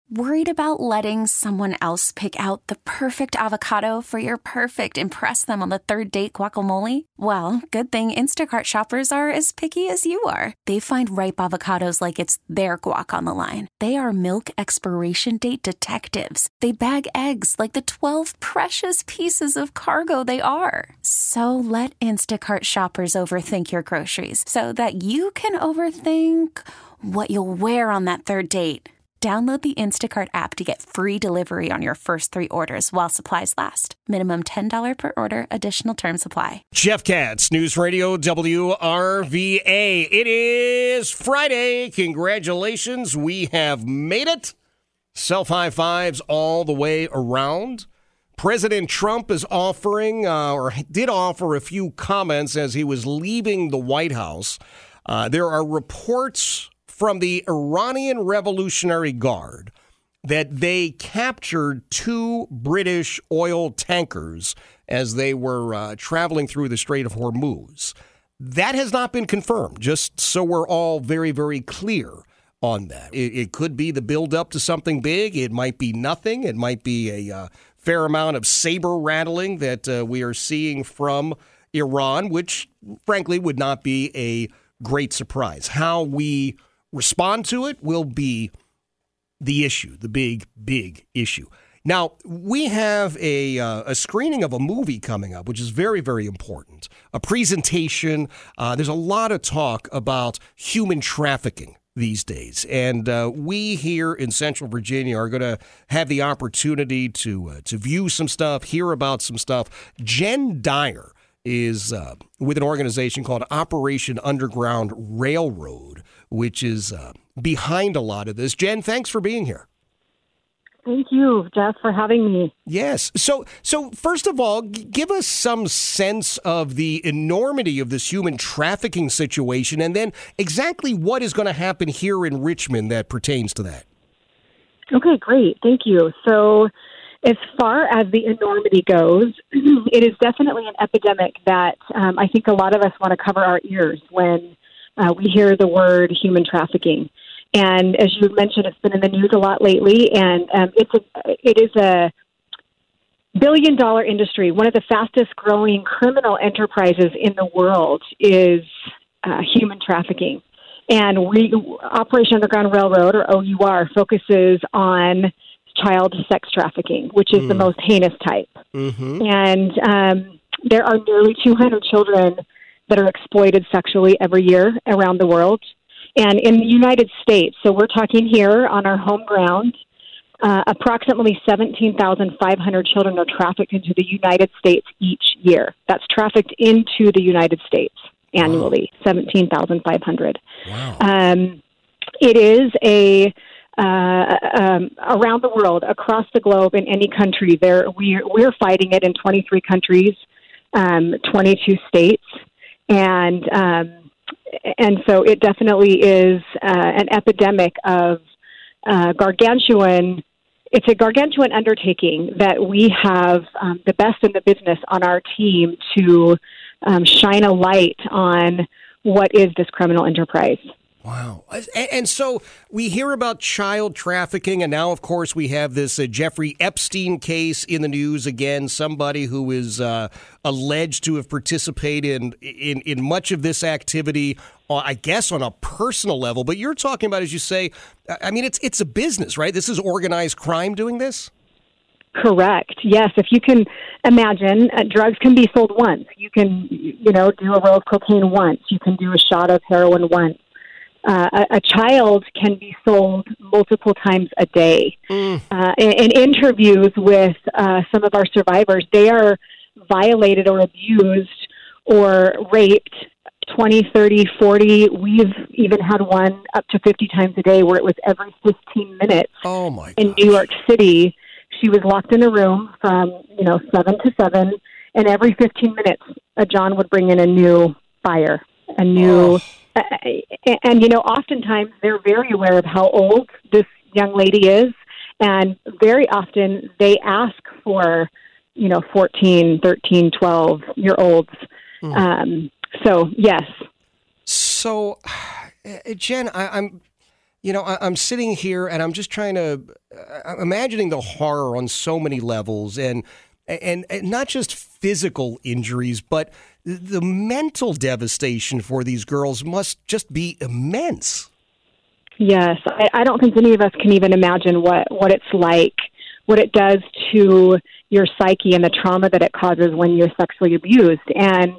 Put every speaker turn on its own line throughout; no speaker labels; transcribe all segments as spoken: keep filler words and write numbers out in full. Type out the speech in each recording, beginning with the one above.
Worried about letting someone else pick out the perfect avocado for your perfect impress them on the third date guacamole? Well, good thing Instacart shoppers are as picky as you are. They find ripe avocados like it's their guac on the line. They are milk expiration date detectives. They bag eggs like the twelve precious pieces of cargo they are. So let Instacart shoppers overthink your groceries so that you can overthink what you'll wear on that third date. Download the Instacart app to get free delivery on your first three orders while supplies last. Minimum ten dollars per order. Additional terms apply.
Jeff Katz, News Radio W R V A. It is Friday. Congratulations. We have made it. Self-high fives all the way around. President Trump is offering, uh, or did offer a few comments as he was leaving the White House. Uh, there are reports from the Iranian Revolutionary Guard that they captured two British oil tankers as they were uh, traveling through the Strait of Hormuz. That has not been confirmed, just so we're all very, very clear on that. It, it could be the build-up to something big. It might be nothing. It might be a uh, fair amount of saber rattling that uh, we are seeing from Iran, which, frankly, would not be a great surprise. How we respond to it will be the issue, the big, big issue. Now, we have a uh, a screening of a movie coming up, which is very, very important. A presentation. Uh, there's a lot of talk about human trafficking these days. And uh, we here in Central Virginia are going to have the opportunity to uh, to view some stuff, hear about some stuff. Jen Dyer is uh, with an organization called Operation Underground Railroad, which is uh, behind a lot of this. Jen, thanks for being here.
Thank you, Jeff, for having me.
Yes. So, so first of all, g- give us some sense of the enormity of this human trafficking situation, and then exactly what is going to happen here in Richmond that pertains to that.
Okay, great. Thank you. So, as far as the enormity goes, it is definitely an epidemic that um, I think a lot of us want to cover our ears when uh, we hear the word human trafficking. And as you mentioned, it's been in the news a lot lately, and um, it's a, it is a billion-dollar industry. One of the fastest-growing criminal enterprises in the world is uh, human trafficking. And we, Operation Underground Railroad, or O U R, focuses on child sex trafficking, which is mm. the most heinous type. Mm-hmm. And um, there are nearly two hundred children that are exploited sexually every year around the world. And in the United States, so we're talking here on our home ground, uh, approximately seventeen thousand five hundred children are trafficked into the United States each year. That's trafficked into the United States annually, wow. seventeen thousand five hundred.
Wow.
Um, it is a... Uh, um, around the world, across the globe, in any country, there we're, we're fighting it in twenty-three countries, um, twenty-two states, and um, and so it definitely is uh, an epidemic of uh, gargantuan. It's a gargantuan undertaking that we have um, the best in the business on our team to um, shine a light on what is this criminal enterprise.
Wow. And, and so we hear about child trafficking, and now, of course, we have this uh, Jeffrey Epstein case in the news again, somebody who is uh, alleged to have participated in, in, in much of this activity, uh, I guess, on a personal level. But you're talking about, as you say, I mean, it's it's a business, right? This is organized crime doing this?
Correct. Yes. If you can imagine, uh, drugs can be sold once. You can, you know, do a roll of cocaine once. You can do a shot of heroin once. Uh, a, a child can be sold multiple times a day. Mm. Uh, in, in interviews with uh, some of our survivors, they are violated or abused or raped twenty, thirty, forty. We've even had one up to fifty times a day where it was every fifteen minutes.
Oh my
in New York City. She was locked in a room from, you know, seven to seven, and every fifteen minutes, a John would bring in a new buyer, a new... Oh. Uh, and, and, you know, oftentimes they're very aware of how old this young lady is, and very often they ask for, you know, fourteen, thirteen, twelve-year-olds. Mm. Um, so, yes.
So, Jen, I, I'm You know, I, I'm sitting here and I'm just trying to, I'm imagining the horror on so many levels, and, and and not just physical injuries, but the mental devastation for these girls must just be immense.
Yes, I, I don't think any of us can even imagine what, what it's like, what it does to your psyche and the trauma that it causes when you're sexually abused. And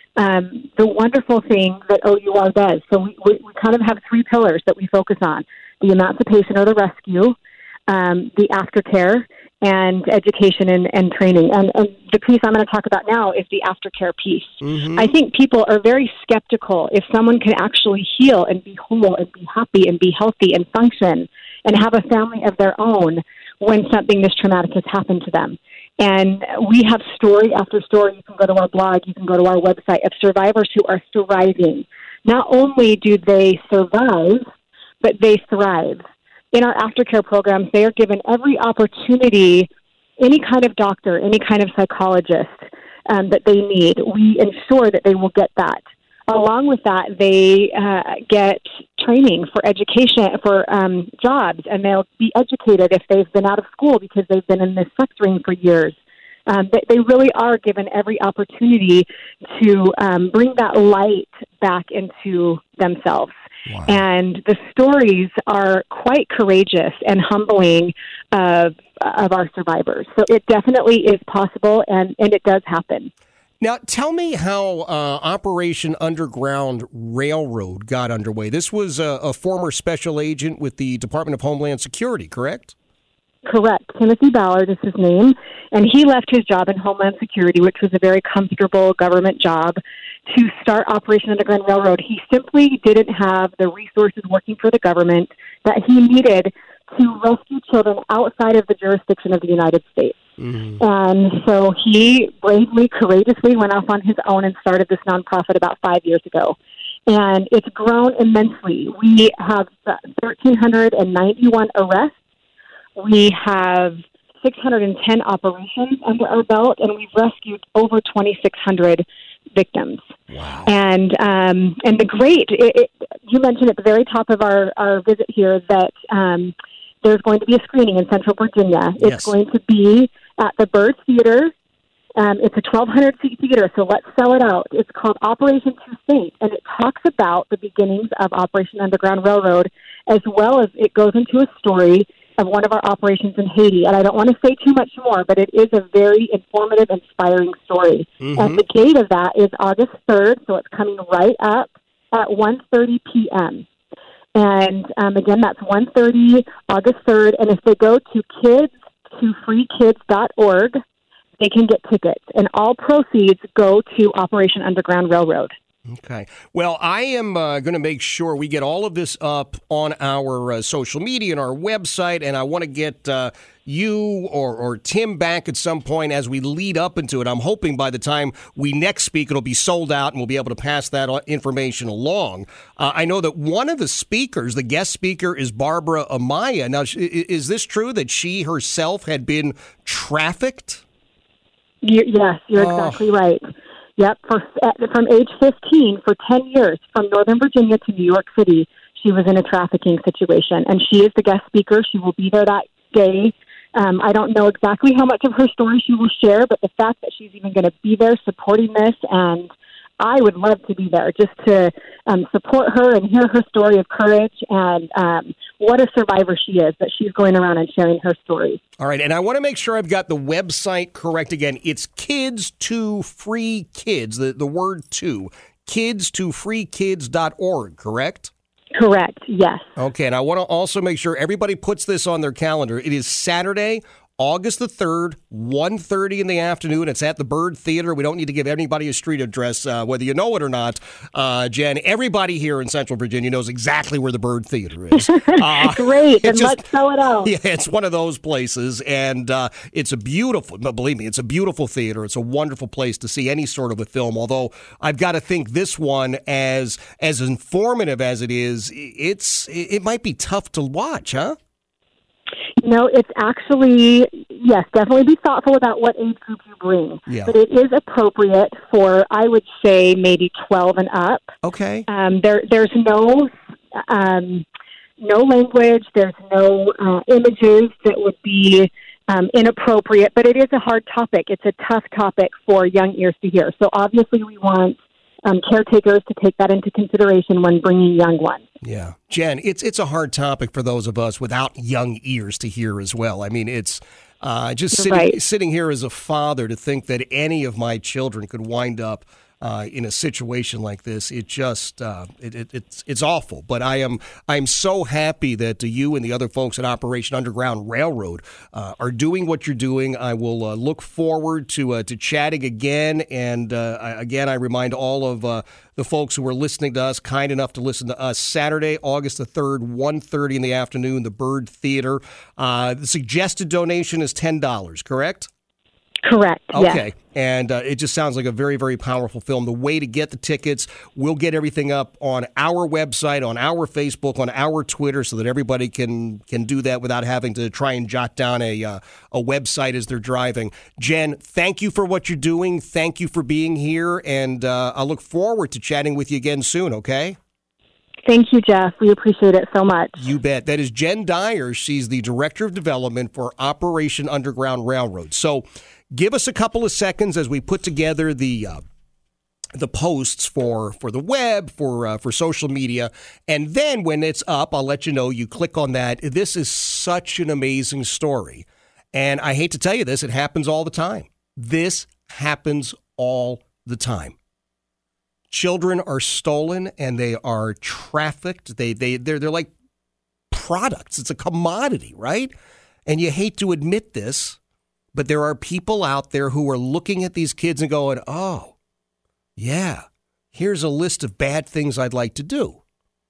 um, the wonderful thing that O U R does, so we, we, we kind of have three pillars that we focus on: the emancipation or the rescue, um, the aftercare, and education and, and training. And, and the piece I'm going to talk about now is the aftercare piece. Mm-hmm. I think people are very skeptical if someone can actually heal and be whole and be happy and be healthy and function and have a family of their own when something this traumatic has happened to them. And we have story after story. You can go to our blog, you can go to our website, of survivors who are thriving. Not only do they survive, but they thrive. In our aftercare programs, they are given every opportunity, any kind of doctor, any kind of psychologist um, that they need. We ensure that they will get that. Along with that, they uh, get training for education, for um, jobs, and they'll be educated if they've been out of school because they've been in this sex ring for years. Um, they, they really are given every opportunity to um, bring that light back into themselves. Wow. And the stories are quite courageous and humbling of, of our survivors. So it definitely is possible, and, and it does happen.
Now, tell me how uh, Operation Underground Railroad got underway. This was a, a former special agent with the Department of Homeland Security, correct?
Correct. Timothy Ballard is his name, and he left his job in Homeland Security, which was a very comfortable government job, to start Operation Underground Railroad. He simply didn't have the resources working for the government that he needed to rescue children outside of the jurisdiction of the United States. Mm-hmm. And so he bravely, courageously went off on his own and started this nonprofit about five years ago. And it's grown immensely. We have one thousand three hundred ninety-one arrests. We have six hundred ten operations under our belt, and we've rescued over twenty-six hundred victims.
Wow.
And um, and the great, it, it, you mentioned at the very top of our, our visit here that um, there's going to be a screening in Central Virginia. It's
yes.
going to be at the Byrd Theater. Um, it's a twelve hundred seat theater, so let's sell it out. It's called Operation Two Saint, and it talks about the beginnings of Operation Underground Railroad, as well as it goes into a story of one of our operations in Haiti. And I don't want to say too much more, but it is a very informative, inspiring story. Mm-hmm. And the date of that is August third, so it's coming right up at one thirty p.m. And um, again, that's one thirty, August third. And if they go to kids to free kids dot org, they can get tickets. And all proceeds go to Operation Underground Railroad.
Okay. Well, I am uh, going to make sure we get all of this up on our uh, social media and our website, and I want to get uh, you or, or Tim back at some point as we lead up into it. I'm hoping by the time we next speak, it'll be sold out and we'll be able to pass that information along. Uh, I know that one of the speakers, the guest speaker, is Barbara Amaya. Now, is this true that she herself had been trafficked?
You, yes, you're oh. exactly right. Yep, for, from age fifteen, for ten years, from Northern Virginia to New York City, she was in a trafficking situation. And she is the guest speaker. She will be there that day. Um, I don't know exactly how much of her story she will share, but the fact that she's even going to be there supporting this, and I would love to be there just to um, support her and hear her story of courage, and um, what a survivor she is, that she's going around and sharing her story.
All right, and I want to make sure I've got the website correct again. It's Kids to Free Kids, the, the word two, kids to free kids dot org, correct?
Correct, yes.
Okay, and I want to also make sure everybody puts this on their calendar. It is Saturday, August the third, one thirty in the afternoon. It's at the Byrd Theater. We don't need to give anybody a street address, uh, whether you know it or not. Uh, Jen, everybody here in Central Virginia knows exactly where the Byrd Theater is. Uh,
Great, and just, let's sell it out.
Yeah, it's one of those places, and uh, it's a beautiful, believe me, it's a beautiful theater. It's a wonderful place to see any sort of a film, although I've got to think this one, as as informative as it is, it's it might be tough to watch, huh?
No, it's actually, yes, definitely be thoughtful about what age group you bring.
Yeah.
But it is appropriate for, I would say, maybe twelve and up.
Okay.
Um, there, there's no, um, no language. There's no uh, images that would be um, inappropriate, but it is a hard topic. It's a tough topic for young ears to hear. So obviously we want um, caretakers to take that into consideration when bringing young ones.
Yeah. Jen, it's it's a hard topic for those of us without young ears to hear as well. I mean, it's uh, just sitting,
right.
sitting here as a father to think that any of my children could wind up Uh, in a situation like this, it just uh, it, it, it's it's awful. But I am I'm so happy that uh, you and the other folks at Operation Underground Railroad uh, are doing what you're doing. I will uh, look forward to uh, to chatting again. And uh, I, again, I remind all of uh, the folks who are listening to us, kind enough to listen to us, Saturday, August the third, one thirty in the afternoon, the Byrd Theater. Uh, the suggested donation is ten dollars, correct?
Correct.
Okay.
Yes.
And uh, it just sounds like a very, very powerful film. The way to get the tickets, we'll get everything up on our website, on our Facebook, on our Twitter, so that everybody can can do that without having to try and jot down a uh, a website as they're driving. Jen, thank you for what you're doing. Thank you for being here, and uh, I look forward to chatting with you again soon. Okay.
Thank you, Jeff. We appreciate it so much.
You bet. That is Jen Dyer. She's the Director of Development for Operation Underground Railroad. So give us a couple of seconds as we put together the uh, the posts for, for the web, for uh, for social media. And then when it's up, I'll let you know. You click on that. This is such an amazing story. And I hate to tell you this, it happens all the time. This happens all the time. Children are stolen and they are trafficked. They they they're they're like products. It's a commodity, right? And you hate to admit this, but there are people out there who are looking at these kids and going, "Oh, yeah, here's a list of bad things I'd like to do."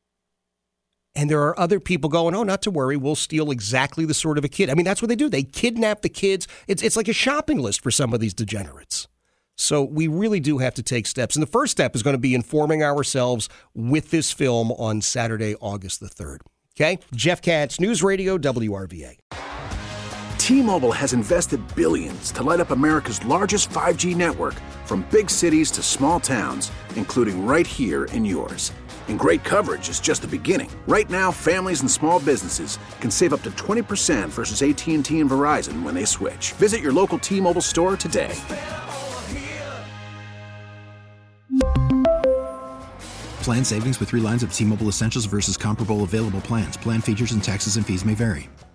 And there are other people going, "Oh, not to worry, we'll steal exactly the sort of a kid." I mean, that's what they do. They kidnap the kids. It's it's like a shopping list for some of these degenerates. So we really do have to take steps. And the first step is going to be informing ourselves with this film on Saturday, August the third. Okay? Jeff Katz, News Radio, W R V A.
T-Mobile has invested billions to light up America's largest five G network, from big cities to small towns, including right here in yours. And great coverage is just the beginning. Right now, families and small businesses can save up to twenty percent versus A T and T and Verizon when they switch. Visit your local T-Mobile store today.
Plan savings with three lines of T-Mobile Essentials versus comparable available plans. Plan features and taxes and fees may vary.